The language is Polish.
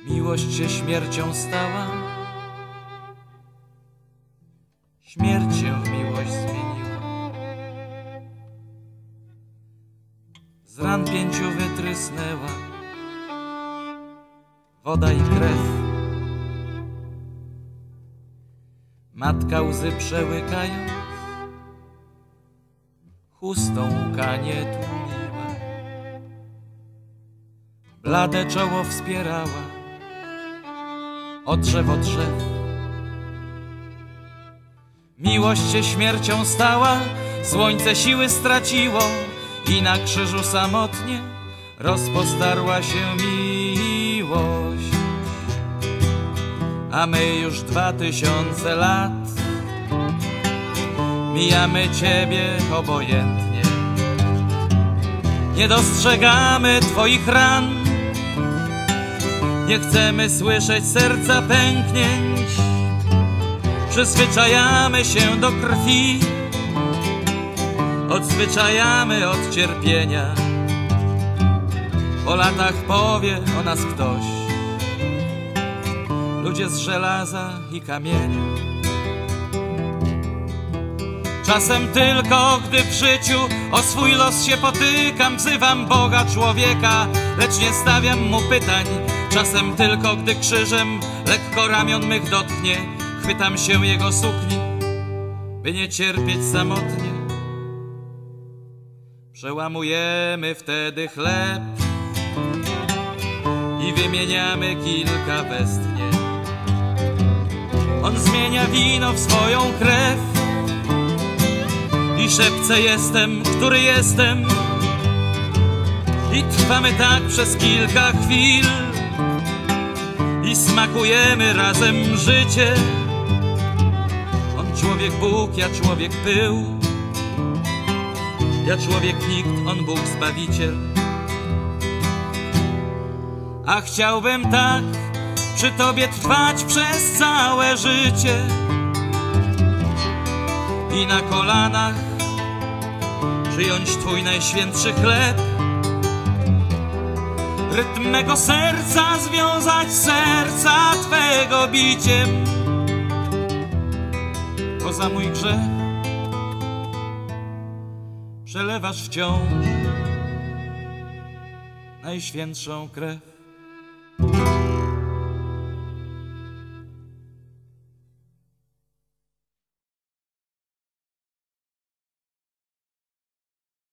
Miłość się śmiercią stała, śmierć się w miłość zmieniła. Z ran 5 wytrysnęła woda i krew. Matka łzy przełykając, chustą łkanie tłumiła. Blade czoło wspierała o drzew. Miłość się śmiercią stała, słońce siły straciło i na krzyżu samotnie rozpostarła się miłość. A my już 2000 lat mijamy Ciebie obojętnie. Nie dostrzegamy Twoich ran, nie chcemy słyszeć serca pęknięć. Przyzwyczajamy się do krwi, odzwyczajamy od cierpienia. Po latach powie o nas ktoś, ludzie z żelaza i kamienia. Czasem tylko, gdy w życiu o swój los się potykam, wzywam Boga człowieka, lecz nie stawiam mu pytań. Czasem tylko, gdy krzyżem lekko ramion mych dotknie, chwytam się jego sukni, by nie cierpieć samotnie. Przełamujemy wtedy chleb i wymieniamy kilka westchnień. On zmienia wino w swoją krew i szepce: jestem, który jestem. I trwamy tak przez kilka chwil i smakujemy razem życie. On człowiek Bóg, ja człowiek pył, ja człowiek nikt, on Bóg Zbawiciel. A chciałbym tak przy Tobie trwać przez całe życie i na kolanach przyjąć Twój najświętszy chleb. Rytm mego serca związać z serca Twego biciem, bo za mój grzech przelewasz wciąż najświętszą krew.